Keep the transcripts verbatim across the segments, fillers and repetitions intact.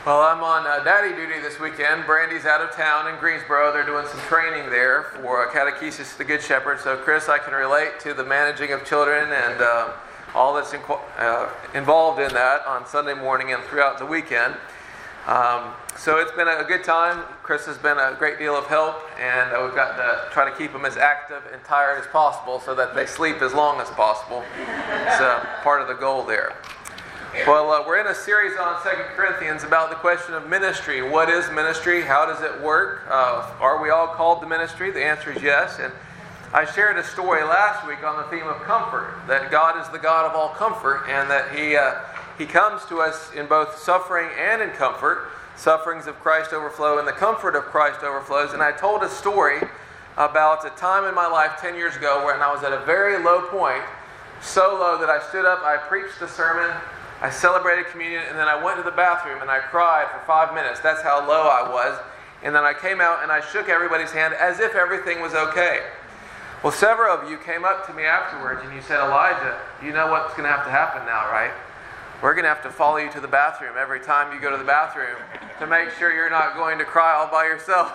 Well, I'm on uh, daddy duty this weekend. Brandy's out of town in Greensboro. They're doing some training there for uh, catechesis to the Good Shepherd. So, Chris, I can relate to the managing of children and uh, all that's in, uh, involved in that on Sunday morning and throughout the weekend. Um, so it's been a good time. Chris has been a great deal of help, and uh, we've got to try to keep them as active and tired as possible so that they sleep as long as possible. It's uh, part of the goal there. Well, uh, we're in a series on Second Corinthians about the question of ministry. What is ministry? How does it work? Uh, are we all called to ministry? The answer is yes. And I shared a story last week on the theme of comfort, that God is the God of all comfort, and that He uh, He comes to us in both suffering and in comfort. Sufferings of Christ overflow and the comfort of Christ overflows. And I told a story about a time in my life ten years ago when I was at a very low point, so low that I stood up, I preached the sermon, I celebrated communion, and then I went to the bathroom and I cried for five minutes. That's how low I was. And then I came out and I shook everybody's hand as if everything was okay. Well, several of you came up to me afterwards and you said, Elijah, you know what's going to have to happen now, right? We're going to have to follow you to the bathroom every time you go to the bathroom to make sure you're not going to cry all by yourself.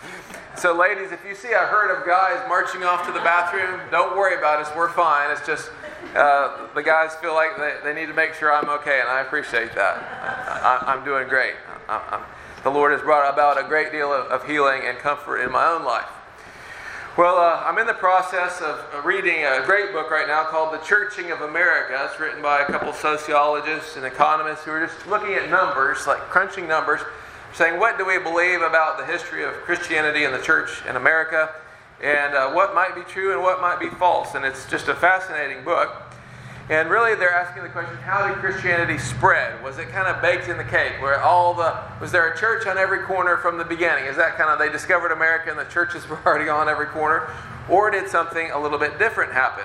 So ladies, if you see a herd of guys marching off to the bathroom, don't worry about us. We're fine. It's just uh, the guys feel like they, they need to make sure I'm okay, and I appreciate that. I, I, I'm doing great. I, I'm, the Lord has brought about a great deal of, of healing and comfort in my own life. Well, uh, I'm in the process of reading a great book right now called The Churching of America. It's written by a couple sociologists and economists who are just looking at numbers, like crunching numbers, saying what do we believe about the history of Christianity and the church in America, and uh, what might be true and what might be false. And it's just a fascinating book. And really they're asking the question, how did Christianity spread? Was it kind of baked in the cake? Where all the was there a church on every corner from the beginning? Is that kind of they discovered America and the churches were already on every corner? Or did something a little bit different happen?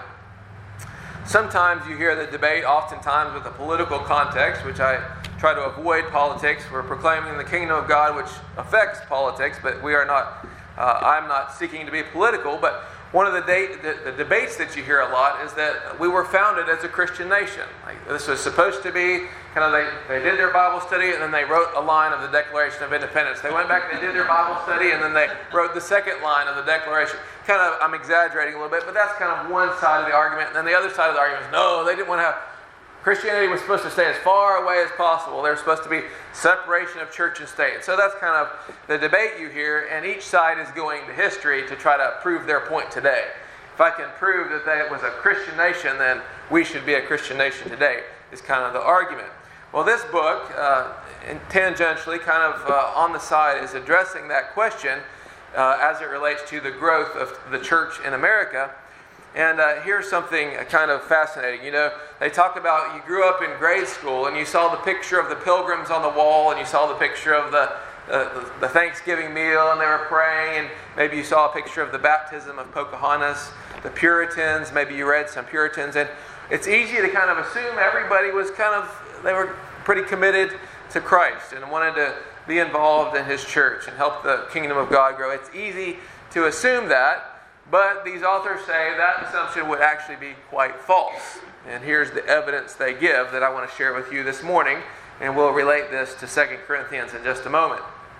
Sometimes you hear the debate, oftentimes with a political context, which I try to avoid politics. We're proclaiming the kingdom of God, which affects politics, but we are not, uh, I'm not seeking to be political, but one of the, de- the, the debates that you hear a lot is that we were founded as a Christian nation. Like, this was supposed to be, kind of they, they did their Bible study and then they wrote a line of the Declaration of Independence. They went back, they did their Bible study, and then they wrote the second line of the Declaration. Kind of, I'm exaggerating a little bit, but that's kind of one side of the argument. And then the other side of the argument is, no, they didn't want to have, Christianity was supposed to stay as far away as possible. There was supposed to be separation of church and state. So that's kind of the debate you hear, and each side is going to history to try to prove their point today. If I can prove that they, it was a Christian nation, then we should be a Christian nation today, is kind of the argument. Well, this book, uh, tangentially, kind of uh, on the side, is addressing that question uh, as it relates to the growth of the church in America. And uh, here's something kind of fascinating. You know, they talk about you grew up in grade school and you saw the picture of the pilgrims on the wall and you saw the picture of the, uh, the Thanksgiving meal and they were praying, and maybe you saw a picture of the baptism of Pocahontas, the Puritans, maybe you read some Puritans. And it's easy to kind of assume everybody was kind of, they were pretty committed to Christ and wanted to be involved in His church and help the kingdom of God grow. It's easy to assume that. But these authors say that assumption would actually be quite false. And here's the evidence they give that I want to share with you this morning. And we'll relate this to Second Corinthians in just a moment.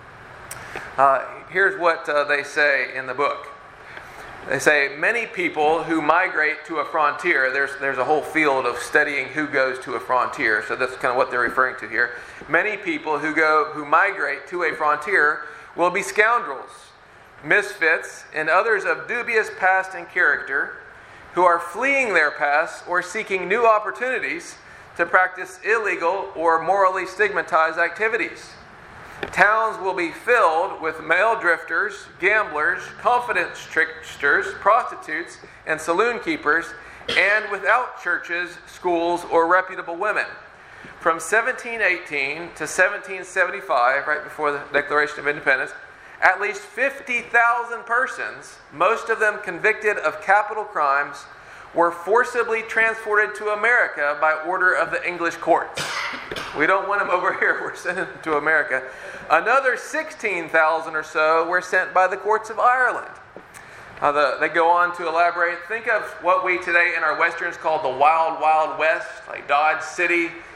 Uh, here's what uh, they say in the book. They say, many people who migrate to a frontier, there's, there's a whole field of studying who goes to a frontier. So that's kind of what they're referring to here. Many people who go who migrate to a frontier will be scoundrels, misfits, and others of dubious past and character, who are fleeing their past or seeking new opportunities to practice illegal or morally stigmatized activities. Towns will be filled with male drifters, gamblers, confidence tricksters, prostitutes, and saloon keepers, and without churches, schools, or reputable women. From seventeen eighteen to seventeen seventy-five, right before the Declaration of Independence, at least fifty thousand persons, most of them convicted of capital crimes, were forcibly transported to America by order of the English courts. We don't want them over here, we're sending them to America. Another sixteen thousand or so were sent by the courts of Ireland. Uh, the, they go on to elaborate. Think of what we today in our westerns call the Wild Wild West, like Dodge City,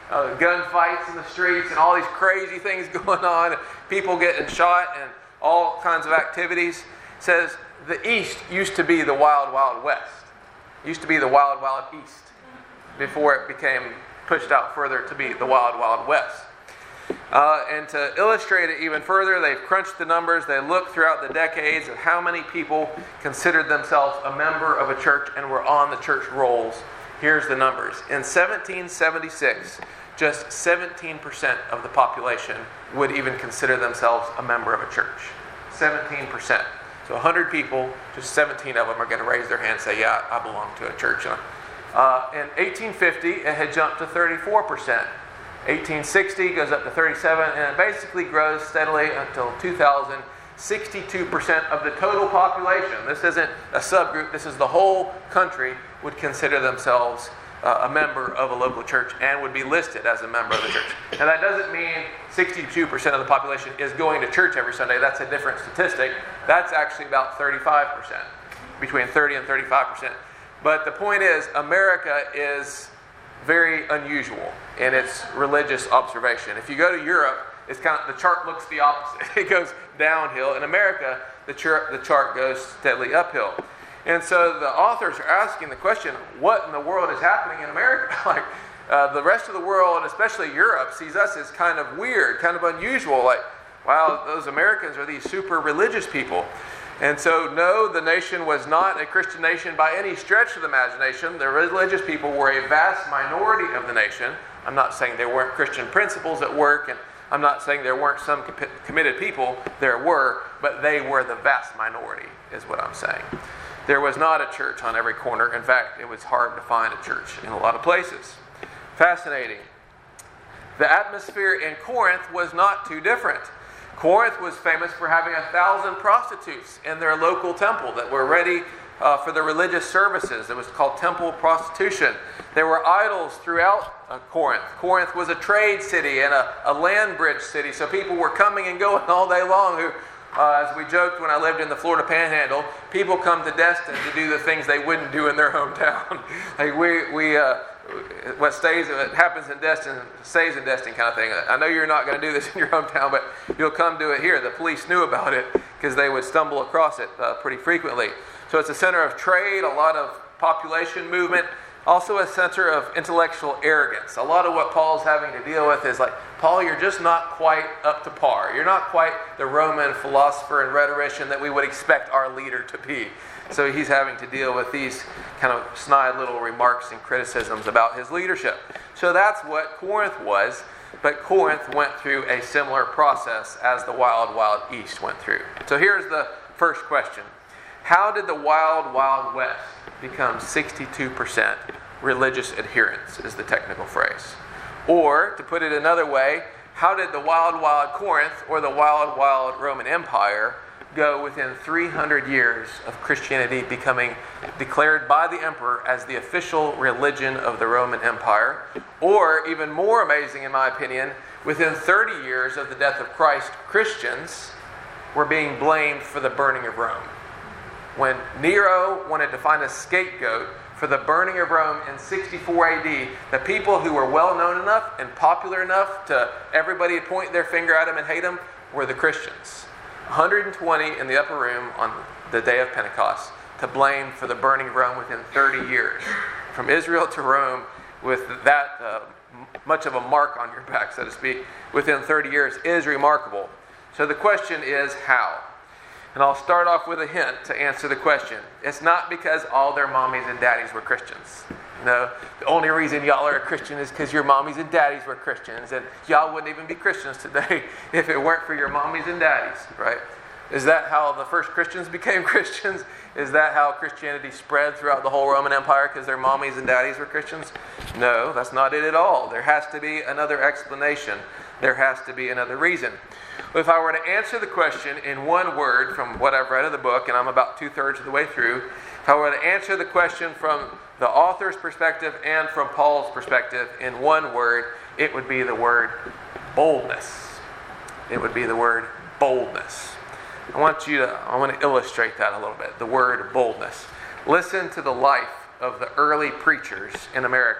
uh, gunfights in the streets and all these crazy things going on, and people getting shot and all kinds of activities. It says the East used to be the wild, wild West. It used to be the wild, wild East before it became pushed out further to be the wild, wild West. Uh, and to illustrate it even further, they've crunched the numbers. They looked throughout the decades of how many people considered themselves a member of a church and were on the church rolls. Here's the numbers. In seventeen seventy-six, just seventeen percent of the population would even consider themselves a member of a church. seventeen percent. So one hundred people, just seventeen of them are going to raise their hand and say, yeah, I belong to a church. Uh, in eighteen fifty, it had jumped to thirty-four percent. eighteen sixty goes up to thirty-seven, and it basically grows steadily until two thousand. sixty-two percent of the total population, this isn't a subgroup, this is the whole country, would consider themselves uh, a member of a local church and would be listed as a member of the church. Now that doesn't mean sixty-two percent of the population is going to church every Sunday. That's a different statistic. That's actually about thirty-five percent, between thirty and thirty-five percent. But the point is, America is very unusual in its religious observation. If you go to Europe, it's kind of, the chart looks the opposite. It goes downhill. In America, the chart, the chart goes steadily uphill. And so the authors are asking the question, what in the world is happening in America? like uh, the rest of the world, especially Europe, sees us as kind of weird, kind of unusual. Like, wow, those Americans are these super religious people. And so, no, the nation was not a Christian nation by any stretch of the imagination. The religious people were a vast minority of the nation. I'm not saying there weren't Christian principles at work, and I'm not saying there weren't some committed people. There were, but they were the vast minority, is what I'm saying. There was not a church on every corner. In fact, it was hard to find a church in a lot of places. Fascinating. The atmosphere in Corinth was not too different. Corinth was famous for having a thousand prostitutes in their local temple that were ready uh, for the religious services. It was called temple prostitution. There were idols throughout uh, Corinth. Corinth was a trade city and a, a land bridge city, so people were coming and going all day long. Who, uh, as we joked when I lived in the Florida Panhandle, people come to Destin to do the things they wouldn't do in their hometown. like we we. Uh, What stays, what happens in Destin, stays in Destin kind of thing. I know you're not going to do this in your hometown, but you'll come do it here. The police knew about it because they would stumble across it uh, pretty frequently. So it's a center of trade, a lot of population movement, also a center of intellectual arrogance. A lot of what Paul's having to deal with is like, Paul, you're just not quite up to par. You're not quite the Roman philosopher and rhetorician that we would expect our leader to be. So he's having to deal with these kind of snide little remarks and criticisms about his leadership. So that's what Corinth was, but Corinth went through a similar process as the wild, wild East went through. So here's the first question. How did the wild, wild West become sixty-two percent religious adherents, is the technical phrase? Or, to put it another way, how did the wild, wild Corinth or the wild, wild Roman Empire go within three hundred years of Christianity becoming declared by the emperor as the official religion of the Roman Empire? Or, even more amazing in my opinion, within thirty years of the death of Christ, Christians were being blamed for the burning of Rome. When Nero wanted to find a scapegoat for the burning of Rome in sixty-four A D, the people who were well known enough and popular enough to everybody point their finger at him and hate him were the Christians. one hundred twenty in the upper room on the day of Pentecost to blame for the burning of Rome within thirty years. From Israel to Rome, with that uh, much of a mark on your back, so to speak, within thirty years is remarkable. So the question is how? And I'll start off with a hint to answer the question. It's not because all their mommies and daddies were Christians. No, the only reason y'all are a Christian is because your mommies and daddies were Christians, and y'all wouldn't even be Christians today if it weren't for your mommies and daddies, right? Is that how the first Christians became Christians? Is that how Christianity spread throughout the whole Roman Empire because their mommies and daddies were Christians? No, that's not it at all. There has to be another explanation. There has to be another reason. If I were to answer the question in one word from what I've read of the book, and I'm about two-thirds of the way through, if I were to answer the question from the author's perspective and from Paul's perspective in one word, it would be the word boldness. It would be the word boldness. I want you to, I want to illustrate that a little bit, the word boldness. Listen to the life of the early preachers in America.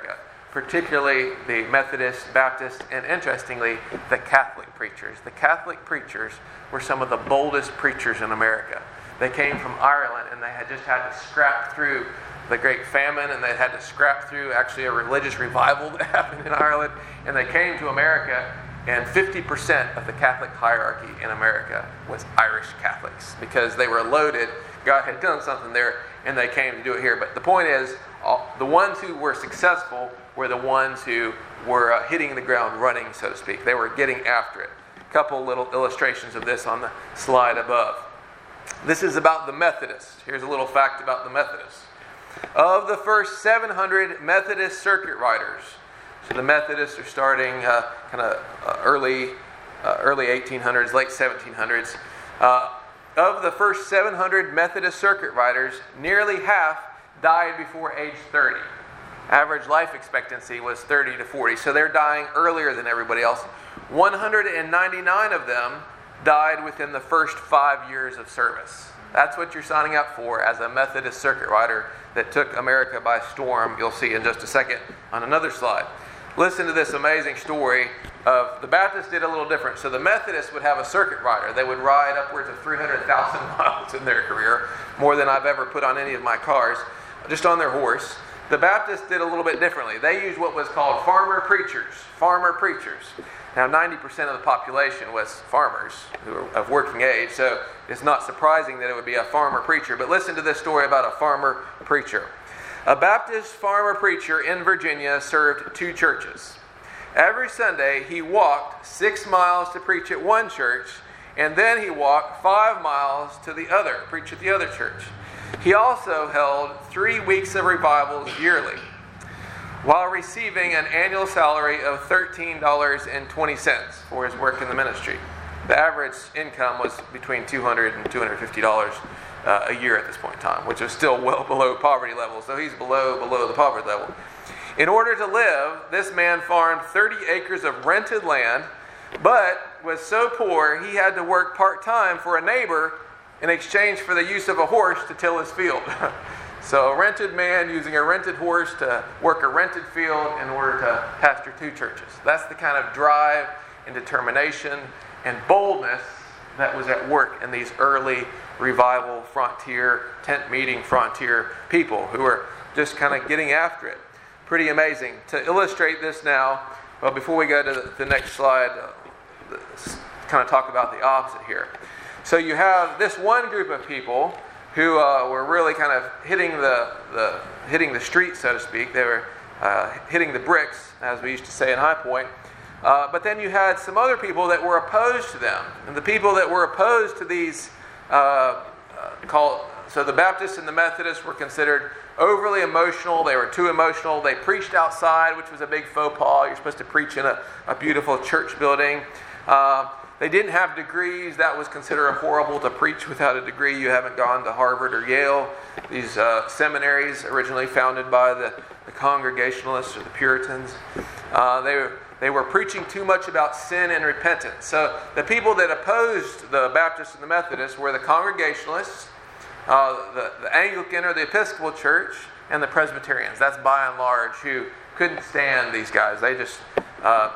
particularly the Methodist, Baptist, and interestingly, the Catholic preachers. The Catholic preachers were some of the boldest preachers in America. They came from Ireland, and they had just had to scrap through the Great Famine, and they had to scrap through actually a religious revival that happened in Ireland, and they came to America, and fifty percent of the Catholic hierarchy in America was Irish Catholics because they were loaded. God had done something there, and they came to do it here. But the point is, all, the ones who were successful were the ones who were uh, hitting the ground running, so to speak. They were getting after it. A couple little illustrations of this on the slide above. This is about the Methodists. Here's a little fact about the Methodists. Of the first seven hundred Methodist circuit riders, so the Methodists are starting uh, kind of uh, early, uh, early eighteen hundreds, late seventeen hundreds. Uh, of the first seven hundred Methodist circuit riders, nearly half died before age thirty. Average life expectancy was thirty to forty, so they're dying earlier than everybody else. one hundred ninety-nine of them died within the first five years of service. That's what you're signing up for as a Methodist circuit rider that took America by storm. You'll see in just a second on another slide. Listen to this amazing story of the Baptists did a little different. So the Methodists would have a circuit rider. They would ride upwards of three hundred thousand miles in their career, more than I've ever put on any of my cars, just on their horse. The Baptists did a little bit differently. They used what was called farmer preachers. Farmer preachers. Now, ninety percent of the population was farmers who were of working age, so it's not surprising that it would be a farmer preacher. But listen to this story about a farmer preacher. A Baptist farmer preacher in Virginia served two churches. Every Sunday, he walked six miles to preach at one church, and then he walked five miles to the other, preach at the other church. He also held three weeks of revivals yearly, while receiving an annual salary of thirteen dollars and twenty cents for his work in the ministry. The average income was between two hundred dollars and two hundred fifty dollars uh, a year at this point in time, which is still well below poverty level. So he's below below the poverty level. In order to live, this man farmed thirty acres of rented land, but was so poor he had to work part-time for a neighbor in exchange for the use of a horse to till his field. So a rented man using a rented horse to work a rented field in order to pastor two churches. That's the kind of drive and determination and boldness that was at work in these early revival frontier, tent meeting frontier people who were just kind of getting after it. Pretty amazing. To illustrate this now, well, before we go to the, the next slide, uh, kind of talk about the opposite here. So you have this one group of people who uh, were really kind of hitting the, the hitting the street, so to speak. They were uh, hitting the bricks, as we used to say in High Point. Uh, but then you had some other people that were opposed to them. And the people that were opposed to these, uh, uh, called, so the Baptists and the Methodists were considered overly emotional. They were too emotional. They preached outside, which was a big faux pas. You're supposed to preach in a, a beautiful church building. Uh, They didn't have degrees. That was considered horrible to preach without a degree. You haven't gone to Harvard or Yale. These uh, seminaries originally founded by the, the Congregationalists or the Puritans. Uh, they, were, they were preaching too much about sin and repentance. So the people that opposed the Baptists and the Methodists were the Congregationalists, uh, the, the Anglican or the Episcopal Church, and the Presbyterians. That's by and large who couldn't stand these guys. They just... Uh,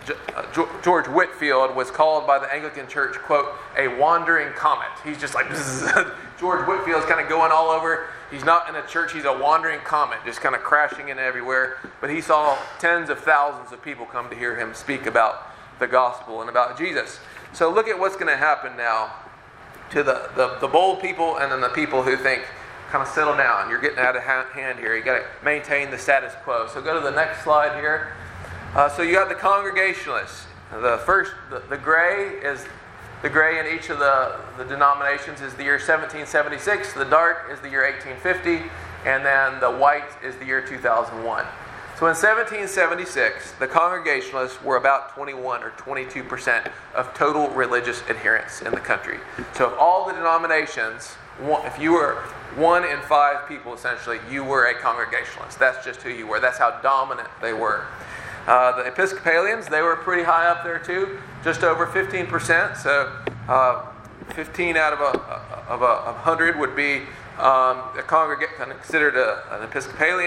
George Whitefield was called by the Anglican Church, quote, a wandering comet. He's just like, George Whitefield's kind of going all over. He's not in a church, he's a wandering comet, just kind of crashing in everywhere. But he saw tens of thousands of people come to hear him speak about the gospel and about Jesus. So look at what's going to happen now to the, the, the bold people and then the people who think, kind of settle down. You're getting out of hand here. You got to maintain the status quo. So go to the next slide here. Uh, so you got the Congregationalists. The first, the, the gray is the gray in each of the, the denominations is the year seventeen seventy-six. The dark is the year eighteen fifty, and then the white is the year two thousand one. So in seventeen seventy-six, the Congregationalists were about twenty-one or twenty-two percent of total religious adherents in the country. So of all the denominations, one, if you were one in five people, essentially, you were a Congregationalist. That's just who you were. That's how dominant they were. Uh, the Episcopalians, they were pretty high up there too, just over fifteen percent. So uh, fifteen out of a of a of one hundred would be um, a congrega- considered a, an Episcopalian,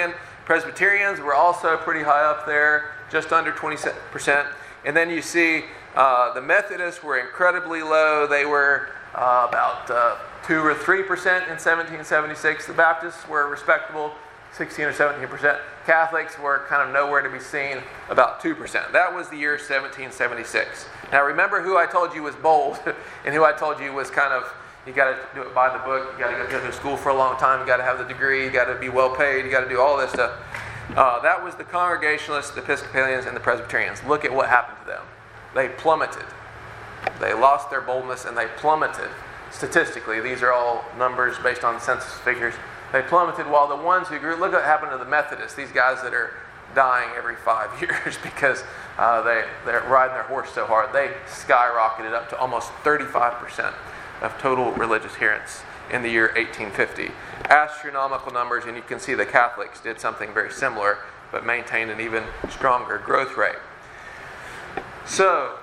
Presbyterians were also pretty high up there, just under twenty percent. And then you see uh, the Methodists were incredibly low. They were uh, about uh, two or three percent in seventeen seventy-six. The Baptists were respectable, sixteen or seventeen percent. Catholics were kind of nowhere to be seen, about two percent. That was the year seventeen seventy-six. Now remember who I told you was bold and who I told you was kind of, you got to do it by the book, you got to go to school for a long time, you got to have the degree, you got to be well paid, you got to do all this stuff. Uh, that was the Congregationalists, the Episcopalians, and the Presbyterians. Look at what happened to them. They plummeted. They lost their boldness and they plummeted. Statistically, these are all numbers based on census figures. They plummeted while the ones who grew, look what happened to the Methodists, these guys that are dying every five years because uh, they, they're riding their horse so hard. They skyrocketed up to almost thirty-five percent of total religious adherence in the year eighteen fifty. Astronomical numbers, and you can see the Catholics did something very similar, but maintained an even stronger growth rate. So,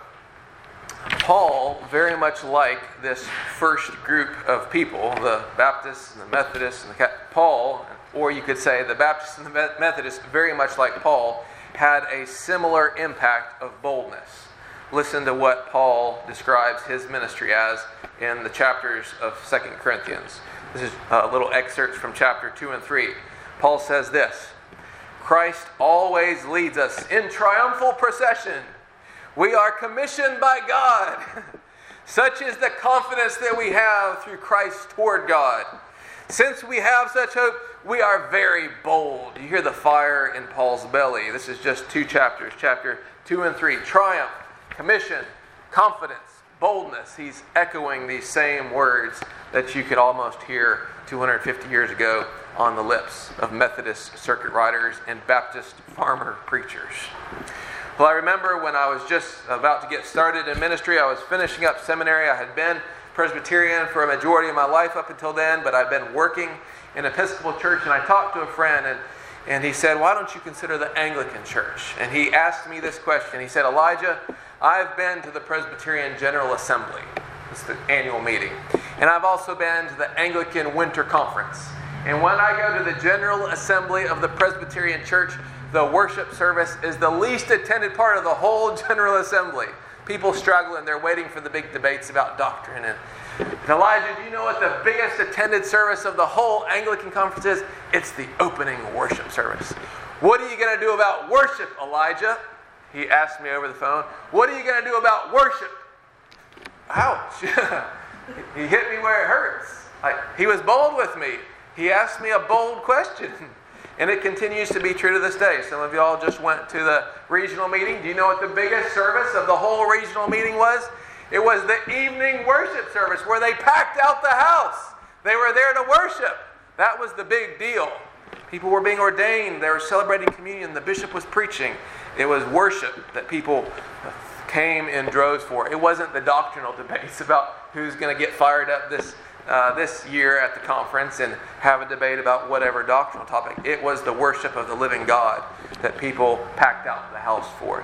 Paul, very much like this first group of people, the Baptists and the Methodists and the Catholics, Paul, or you could say the Baptists and the Methodists, very much like Paul, had a similar impact of boldness. Listen to what Paul describes his ministry as in the chapters of Second Corinthians. This is a little excerpt from chapter two and three. Paul says this: Christ always leads us in triumphal procession. We are commissioned by God. Such is the confidence that we have through Christ toward God. Since we have such hope, we are very bold. You hear the fire in Paul's belly. This is just two chapters, chapter two and three. Triumph, commission, confidence, boldness. He's echoing these same words that you could almost hear two hundred fifty years ago on the lips of Methodist circuit riders and Baptist farmer preachers. Well, I remember when I was just about to get started in ministry, I was finishing up seminary. I had been Presbyterian for a majority of my life up until then, but I'd been working in an Episcopal church, and I talked to a friend, and, and he said, why don't you consider the Anglican church? And he asked me this question. He said, Elijah, I've been to the Presbyterian General Assembly. It's the annual meeting. And I've also been to the Anglican Winter Conference. And when I go to the General Assembly of the Presbyterian Church, the worship service is the least attended part of the whole General Assembly. People struggle and they're waiting for the big debates about doctrine. And, and Elijah, do you know what the biggest attended service of the whole Anglican conference is? It's the opening worship service. What are you going to do about worship, Elijah? He asked me over the phone. What are you going to do about worship? Ouch. He hit me where it hurts. Like, he was bold with me. He asked me a bold question. And it continues to be true to this day. Some of y'all just went to the regional meeting. Do you know what the biggest service of the whole regional meeting was? It was the evening worship service where they packed out the house. They were there to worship. That was the big deal. People were being ordained. They were celebrating communion. The bishop was preaching. It was worship that people came in droves for. It wasn't the doctrinal debates about who's going to get fired up this Uh, this year at the conference and have a debate about whatever doctrinal topic. It was the worship of the living God that people packed out the house for.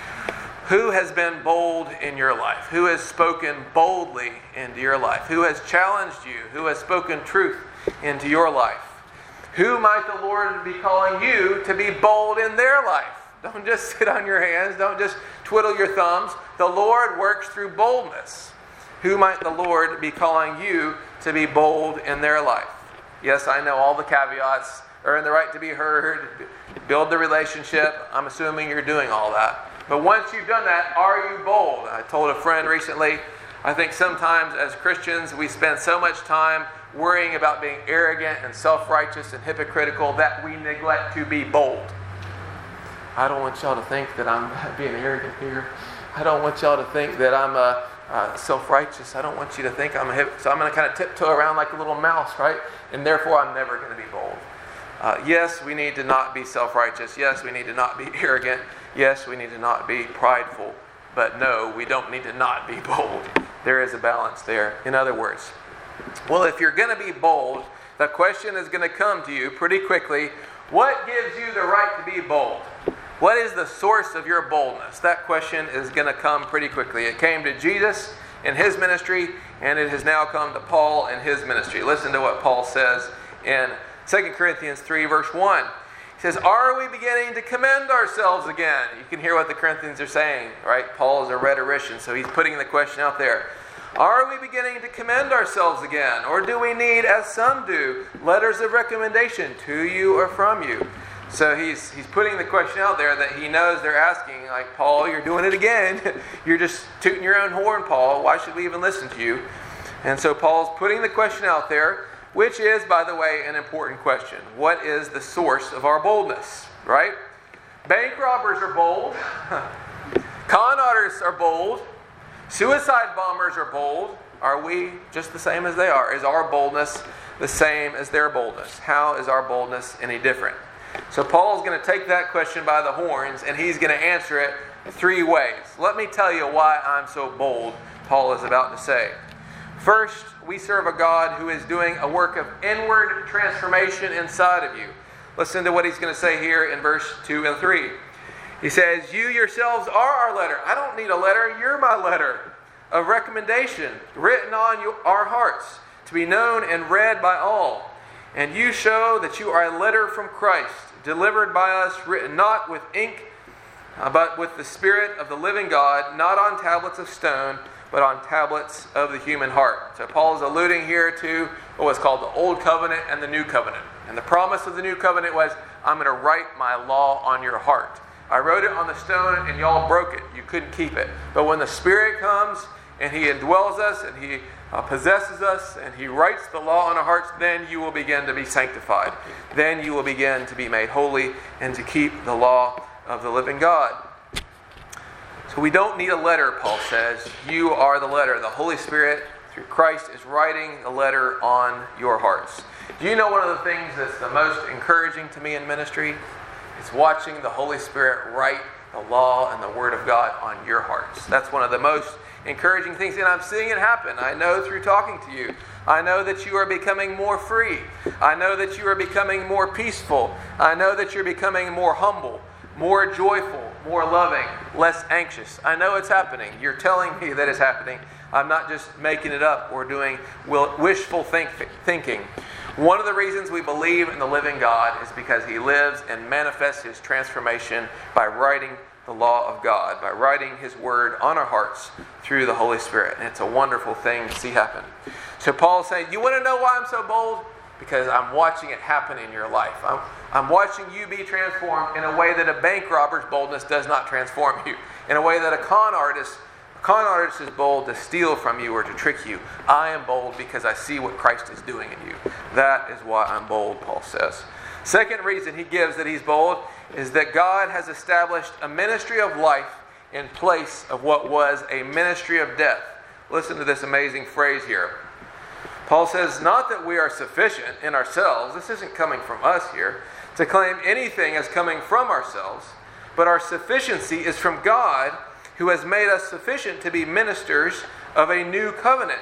Who has been bold in your life? Who has spoken boldly into your life? Who has challenged you? Who has spoken truth into your life? Who might the Lord be calling you to be bold in their life? Don't just sit on your hands. Don't just twiddle your thumbs. The Lord works through boldness. Who might the Lord be calling you to be bold in their life? Yes, I know all the caveats. Earn the right to be heard. Build the relationship. I'm assuming you're doing all that. But once you've done that, are you bold? I told a friend recently, I think sometimes as Christians we spend so much time worrying about being arrogant and self-righteous and hypocritical that we neglect to be bold. I don't want y'all to think that I'm being arrogant here. I don't want y'all to think that I'm a Uh, self-righteous. I don't want you to think I'm a hip, so I'm going to kind of tiptoe around like a little mouse, right? And therefore I'm never going to be bold. Uh, yes, we need to not be self-righteous. Yes, we need to not be arrogant. Yes, we need to not be prideful. But no, we don't need to not be bold. There is a balance there. In other words, well, if you're going to be bold, the question is going to come to you pretty quickly. What gives you the right to be bold? What is the source of your boldness? That question is going to come pretty quickly. It came to Jesus in his ministry, and it has now come to Paul in his ministry. Listen to what Paul says in Second Corinthians three, verse one. He says, are we beginning to commend ourselves again? You can hear what the Corinthians are saying, right? Paul is a rhetorician, so he's putting the question out there. Are we beginning to commend ourselves again? Or do we need, as some do, letters of recommendation to you or from you? So he's he's putting the question out there that he knows they're asking, like, Paul, you're doing it again. You're just tooting your own horn, Paul. Why should we even listen to you? And so Paul's putting the question out there, which is, by the way, an important question. What is the source of our boldness, right? Bank robbers are bold. Con artists are bold. Suicide bombers are bold. Are we just the same as they are? Is our boldness the same as their boldness? How is our boldness any different? So Paul's going to take that question by the horns, and he's going to answer it three ways. Let me tell you why I'm so bold, Paul is about to say. First, we serve a God who is doing a work of inward transformation inside of you. Listen to what he's going to say here in verse two and three. He says, you yourselves are our letter. I don't need a letter. You're my letter of recommendation written on you, our hearts to be known and read by all. And you show that you are a letter from Christ, delivered by us, written not with ink, uh, but with the Spirit of the living God, not on tablets of stone, but on tablets of the human heart. So Paul is alluding here to what was called the Old Covenant and the New Covenant. And the promise of the New Covenant was, I'm going to write my law on your heart. I wrote it on the stone and y'all broke it. You couldn't keep it. But when the Spirit comes and He indwells us and He uh, possesses us and He writes the law on our hearts, then you will begin to be sanctified. Then you will begin to be made holy and to keep the law of the living God. So we don't need a letter, Paul says. You are the letter. The Holy Spirit, through Christ, is writing the letter on your hearts. Do you know one of the things that's the most encouraging to me in ministry? It's watching the Holy Spirit write the law and the Word of God on your hearts. That's one of the most encouraging things, and I'm seeing it happen. I know through talking to you. I know that you are becoming more free. I know that you are becoming more peaceful. I know that you're becoming more humble, more joyful, more loving, less anxious. I know it's happening. You're telling me that it's happening. I'm not just making it up or doing wishful think- thinking. One of the reasons we believe in the living God is because He lives and manifests His transformation by writing the law of God, by writing His Word on our hearts through the Holy Spirit. And it's a wonderful thing to see happen. So Paul's saying, you want to know why I'm so bold? Because I'm watching it happen in your life. I'm, I'm watching you be transformed in a way that a bank robber's boldness does not transform you. In a way that a con artist Con artist is bold to steal from you or to trick you. I am bold because I see what Christ is doing in you. That is why I'm bold, Paul says. Second reason he gives that he's bold is that God has established a ministry of life in place of what was a ministry of death. Listen to this amazing phrase here. Paul says, not that we are sufficient in ourselves, this isn't coming from us here, to claim anything as coming from ourselves, but our sufficiency is from God, who has made us sufficient to be ministers of a new covenant.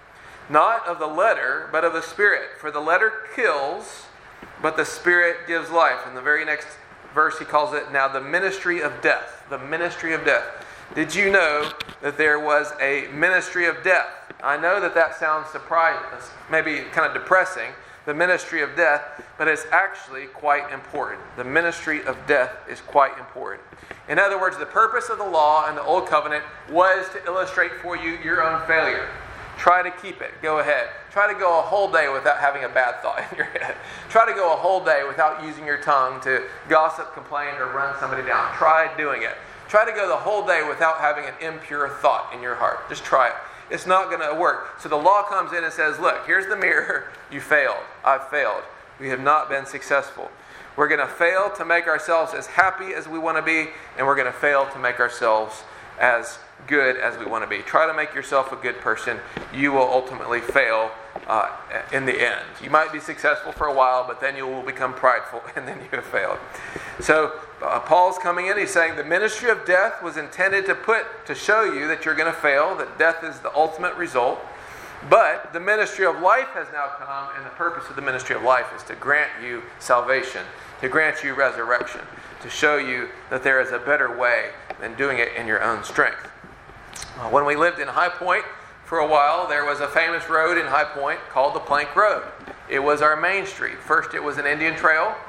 Not of the letter, but of the Spirit. For the letter kills, but the Spirit gives life. In the very next verse he calls it now the ministry of death. The ministry of death. Did you know that there was a ministry of death? I know that that sounds surprising, maybe kind of depressing, the ministry of death, but it's actually quite important. The ministry of death is quite important. In other words, the purpose of the law and the Old Covenant was to illustrate for you your own failure. Try to keep it. Go ahead. Try to go a whole day without having a bad thought in your head. Try to go a whole day without using your tongue to gossip, complain, or run somebody down. Try doing it. Try to go the whole day without having an impure thought in your heart. Just try it. It's not going to work. So the law comes in and says, look, here's the mirror. You failed. I've failed. We have not been successful. We're going to fail to make ourselves as happy as we want to be, and we're going to fail to make ourselves as good as we want to be. Try to make yourself a good person. You will ultimately fail uh, in the end. You might be successful for a while, but then you will become prideful, and then you have failed. So uh, Paul's coming in. He's saying the ministry of death was intended to put to show you that you're going to fail, that death is the ultimate result. But the ministry of life has now come, and the purpose of the ministry of life is to grant you salvation, to grant you resurrection, to show you that there is a better way than doing it in your own strength. Uh, when we lived in High Point for a while, there was a famous road in High Point called the Plank Road. It was our main street. First it was an Indian trail,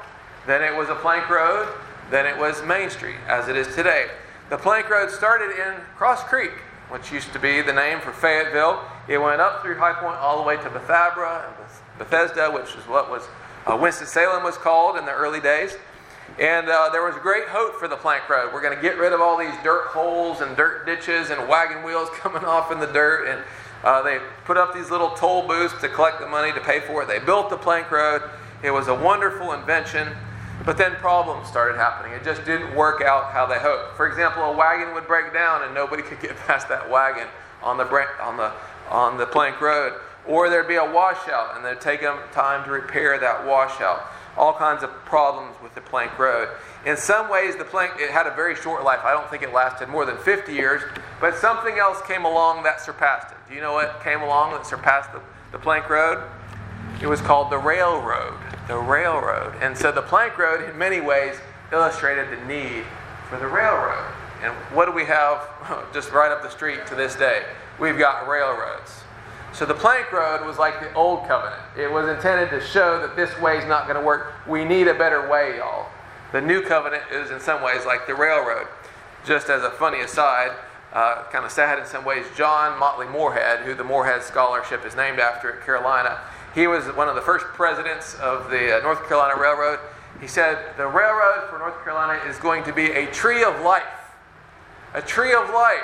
then it was a plank road, then it was Main Street, as it is today. The plank road started in Cross Creek, which used to be the name for Fayetteville. It went up through High Point all the way to Bethabara and Bethesda, which is what was uh, Winston-Salem was called in the early days. And uh, there was great hope for the plank road. We're going to get rid of all these dirt holes and dirt ditches and wagon wheels coming off in the dirt. And uh, they put up these little toll booths to collect the money to pay for it. They built the plank road. It was a wonderful invention. But then problems started happening. It just didn't work out how they hoped. For example, a wagon would break down and nobody could get past that wagon on the on the on the plank road. Or there'd be a washout and they'd take them time to repair that washout. All kinds of problems with the plank road. In some ways, the plank, it had a very short life. I don't think it lasted more than fifty years, but something else came along that surpassed it. Do you know what came along that surpassed the, the plank road? It was called the railroad. The railroad. And so the plank road, in many ways, illustrated the need for the railroad. And what do we have just right up the street to this day? We've got railroads. So the plank road was like the old covenant. It was intended to show that this way is not going to work. We need a better way, y'all. The new covenant is in some ways like the railroad. Just as a funny aside, uh, kind of sad in some ways, John Motley Moorhead, who the Moorhead Scholarship is named after at Carolina, he was one of the first presidents of the uh, North Carolina Railroad. He said, the railroad for North Carolina is going to be a tree of life. A tree of life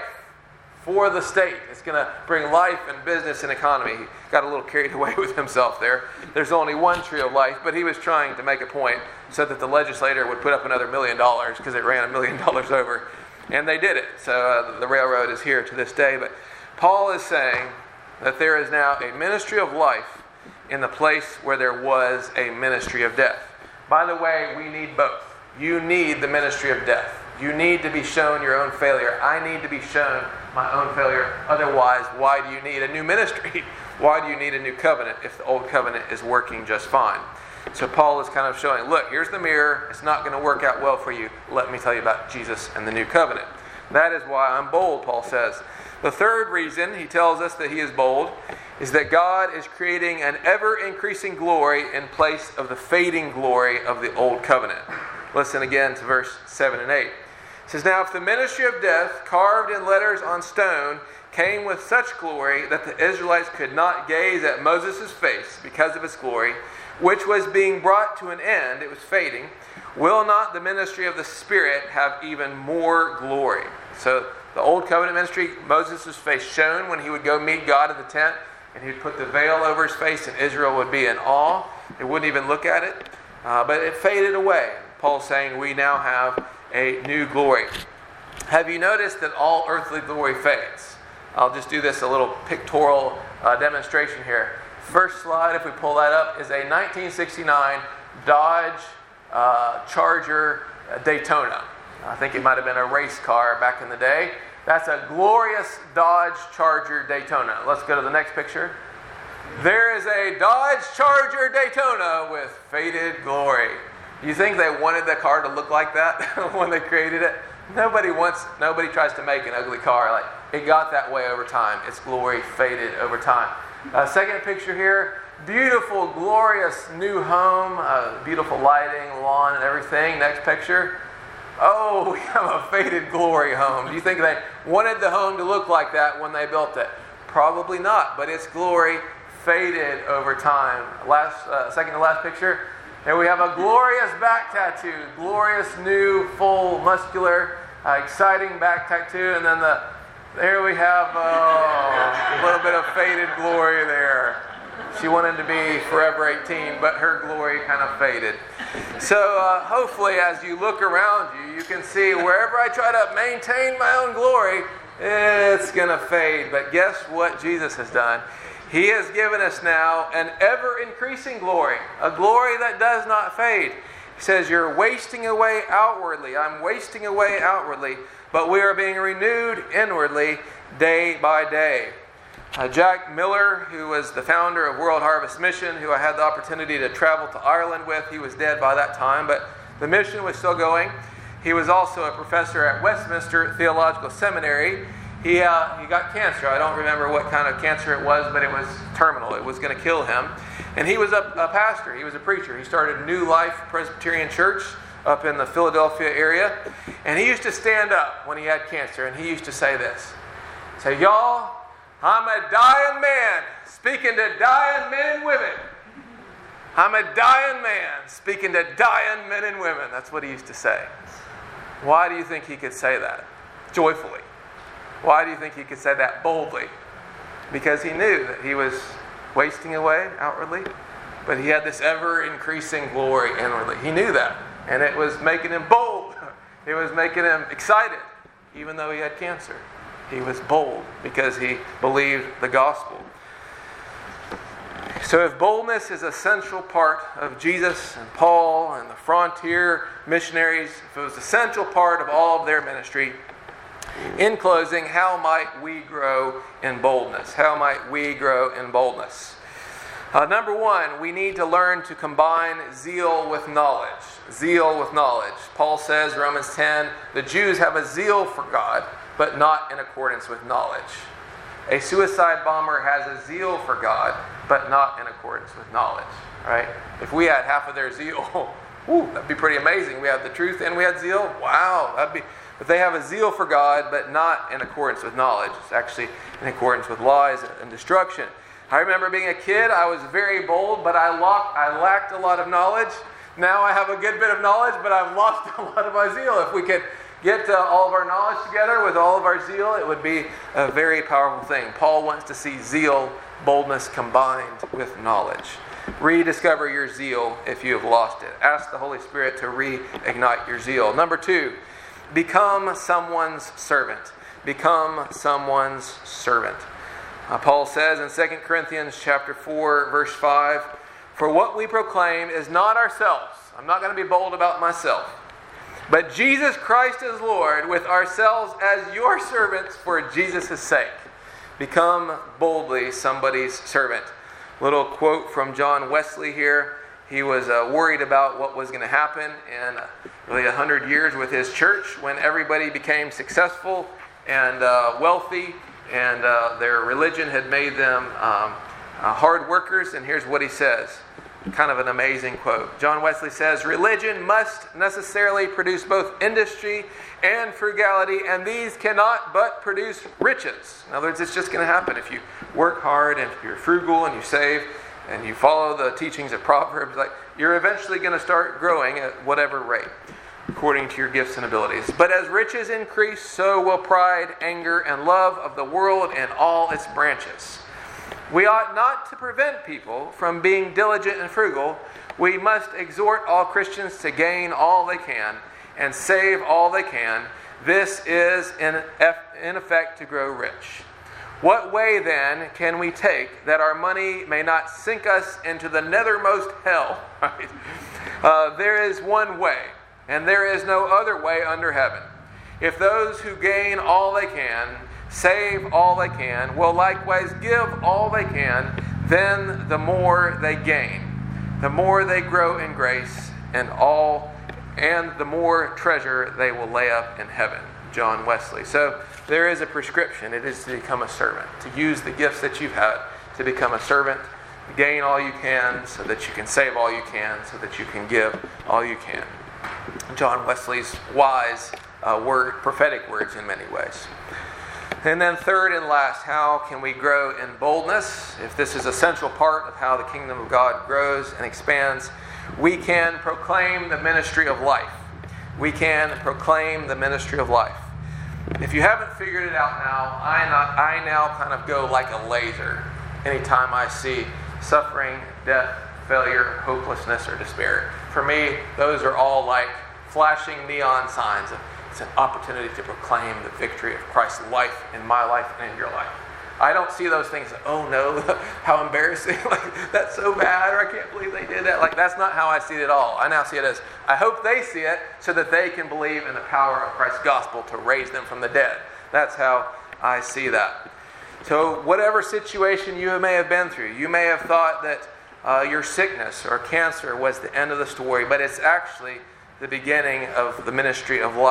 for the state. It's going to bring life and business and economy. He got a little carried away with himself there. There's only one tree of life, but he was trying to make a point so that the legislator would put up another million dollars because it ran a million dollars over. And they did it. So uh, the railroad is here to this day. But Paul is saying that there is now a ministry of life in the place where there was a ministry of death. By the way, we need both. You need the ministry of death. You need to be shown your own failure. I need to be shown my own failure. Otherwise, why do you need a new ministry? Why do you need a new covenant if the old covenant is working just fine? So Paul is kind of showing, look, here's the mirror. It's not going to work out well for you. Let me tell you about Jesus and the new covenant. That is why I'm bold, Paul says. The third reason he tells us that he is bold is that God is creating an ever-increasing glory in place of the fading glory of the old covenant. Listen again to verse seven and eight. It says, now if the ministry of death, carved in letters on stone, came with such glory that the Israelites could not gaze at Moses' face because of its glory, which was being brought to an end, it was fading, will not the ministry of the Spirit have even more glory? So the old covenant ministry, Moses' face shone when he would go meet God in the tent, and he'd put the veil over his face, and Israel would be in awe. They wouldn't even look at it. Uh, but it faded away. Paul's saying we now have a new glory. Have you noticed that all earthly glory fades? I'll just do this a little pictorial uh, demonstration here. First slide, if we pull that up, is a nineteen sixty-nine Dodge uh, Charger Daytona. I think it might have been a race car back in the day. That's a glorious Dodge Charger Daytona. Let's go to the next picture. There is a Dodge Charger Daytona with faded glory. You think they wanted the car to look like that when they created it? Nobody wants, nobody tries to make an ugly car. Like, it got that way over time. Its glory faded over time. Uh, second picture here, beautiful, glorious new home, uh, beautiful lighting, lawn, and everything. Next picture. Oh, we have a faded glory home. Do you think they wanted the home to look like that when they built it? Probably not, but its glory faded over time. Last, uh, second to last picture. There we have a glorious back tattoo, glorious new, full, muscular, uh, exciting back tattoo, and then the there we have oh, a little bit of faded glory there. She wanted to be forever eighteen, but her glory kind of faded. So uh, hopefully as you look around you, you can see wherever I try to maintain my own glory, it's going to fade. But guess what Jesus has done? He has given us now an ever-increasing glory, a glory that does not fade. He says, you're wasting away outwardly. I'm wasting away outwardly, but we are being renewed inwardly day by day. Uh, Jack Miller, who was the founder of World Harvest Mission, who I had the opportunity to travel to Ireland with, he was dead by that time, but the mission was still going. He was also a professor at Westminster Theological Seminary. he uh, he got cancer. I don't remember what kind of cancer it was, but it was terminal. It was going to kill him. And he was a, a pastor. He was a preacher. He started New Life Presbyterian Church up in the Philadelphia area. And he used to stand up when he had cancer, and he used to say this. Say, y'all, I'm a dying man speaking to dying men and women. I'm a dying man speaking to dying men and women. That's what he used to say. Why do you think he could say that joyfully? Why do you think he could say that boldly? Because he knew that he was wasting away outwardly, but he had this ever-increasing glory inwardly. He knew that, and it was making him bold. It was making him excited, even though he had cancer. He was bold because he believed the gospel. So if boldness is a central part of Jesus and Paul and the frontier missionaries, if it was a central part of all of their ministry, in closing, how might we grow in boldness? How might we grow in boldness? Uh, number one, we need to learn to combine zeal with knowledge. Zeal with knowledge. Paul says, Romans ten, the Jews have a zeal for God, but not in accordance with knowledge. A suicide bomber has a zeal for God, but not in accordance with knowledge. Right? If we had half of their zeal, whew, that'd be pretty amazing. We had the truth and we had zeal. Wow, that'd be. But they have a zeal for God, but not in accordance with knowledge. It's actually in accordance with lies and destruction. I remember being a kid, I was very bold, but I, locked, I lacked a lot of knowledge. Now I have a good bit of knowledge, but I've lost a lot of my zeal. If we could get uh, all of our knowledge together with all of our zeal, it would be a very powerful thing. Paul wants to see zeal, boldness combined with knowledge. Rediscover your zeal if you have lost it. Ask the Holy Spirit to reignite your zeal. Number two, become someone's servant. Become someone's servant. Uh, Paul says in Second Corinthians chapter four, verse five, for what we proclaim is not ourselves. I'm not going to be bold about myself. But Jesus Christ is Lord, with ourselves as your servants for Jesus' sake. Become boldly somebody's servant. Little quote from John Wesley here. He was uh, worried about what was going to happen in uh, really a hundred years with his church when everybody became successful and uh, wealthy, and uh, their religion had made them um, uh, hard workers. And here's what he says. Kind of an amazing quote. John Wesley says, religion must necessarily produce both industry and frugality, and these cannot but produce riches. In other words, it's just going to happen if you work hard and if you're frugal and you save and you follow the teachings of Proverbs. Like, you're eventually going to start growing at whatever rate, according to your gifts and abilities. But as riches increase, so will pride, anger, and love of the world and all its branches. We ought not to prevent people from being diligent and frugal. We must exhort all Christians to gain all they can and save all they can. This is, in effect, to grow rich. What way, then, can we take that our money may not sink us into the nethermost hell? Right? Uh, there is one way, and there is no other way under heaven. If those who gain all they can, save all they can, will likewise give all they can, then the more they gain, the more they grow in grace, and all, and the more treasure they will lay up in heaven. John Wesley. So there is a prescription. It is to become a servant, to use the gifts that you've had to become a servant, gain all you can so that you can save all you can, so that you can give all you can. John Wesley's wise uh, word, prophetic words in many ways. And then third and last, how can we grow in boldness? If this is a central part of how the kingdom of God grows and expands, we can proclaim the ministry of life. We can proclaim the ministry of life. If you haven't figured it out now, I, not, I now kind of go like a laser anytime I see suffering, death, failure, hopelessness, or despair. For me, those are all like flashing neon signs. It's an opportunity to proclaim the victory of Christ's life in my life and in your life. I don't see those things, oh no, how embarrassing, like that's so bad, or I can't believe they did that. Like, that's not how I see it at all. I now see it as, I hope they see it so that they can believe in the power of Christ's gospel to raise them from the dead. That's how I see that. So whatever situation you may have been through, you may have thought that uh, your sickness or cancer was the end of the story, but it's actually the beginning of the ministry of life.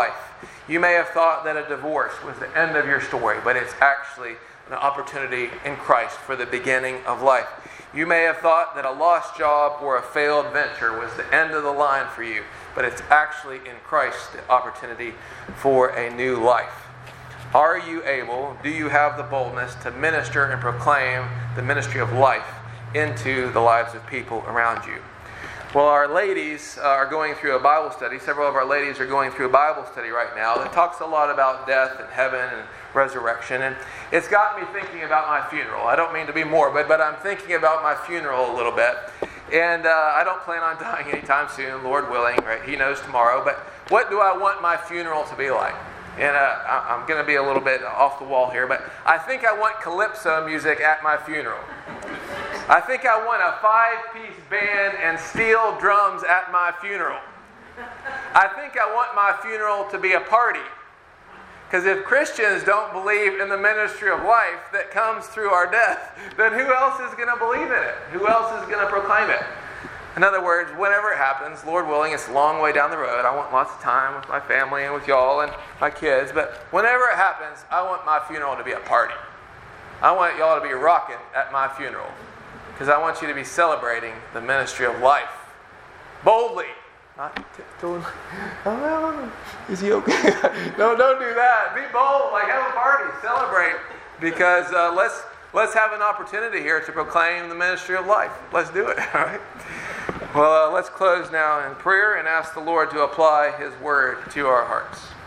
You may have thought that a divorce was the end of your story, but it's actually an opportunity in Christ for the beginning of life. You may have thought that a lost job or a failed venture was the end of the line for you, but it's actually in Christ the opportunity for a new life. Are you able, do you have the boldness to minister and proclaim the ministry of life into the lives of people around you? Well, our ladies uh, are going through a Bible study. Several of our ladies are going through a Bible study right now that talks a lot about death and heaven and resurrection. And it's got me thinking about my funeral. I don't mean to be morbid, but I'm thinking about my funeral a little bit. And uh, I don't plan on dying anytime soon, Lord willing, right? He knows tomorrow. But what do I want my funeral to be like? And uh, I'm going to be a little bit off the wall here, but I think I want calypso music at my funeral. I think I want a five-piece band and steel drums at my funeral. I think I want my funeral to be a party. Because if Christians don't believe in the ministry of life that comes through our death, then who else is going to believe in it? Who else is going to proclaim it? In other words, whenever it happens, Lord willing, it's a long way down the road. I want lots of time with my family and with y'all and my kids. But whenever it happens, I want my funeral to be a party. I want y'all to be rocking at my funeral. Because I want you to be celebrating the ministry of life. Boldly. Not tiptoeing. Oh, is he okay? No, don't do that. Be bold. Like, have a party. Celebrate. Because uh, let's let's have an opportunity here to proclaim the ministry of life. Let's do it. All right? Well, uh, let's close now in prayer and ask the Lord to apply His word to our hearts.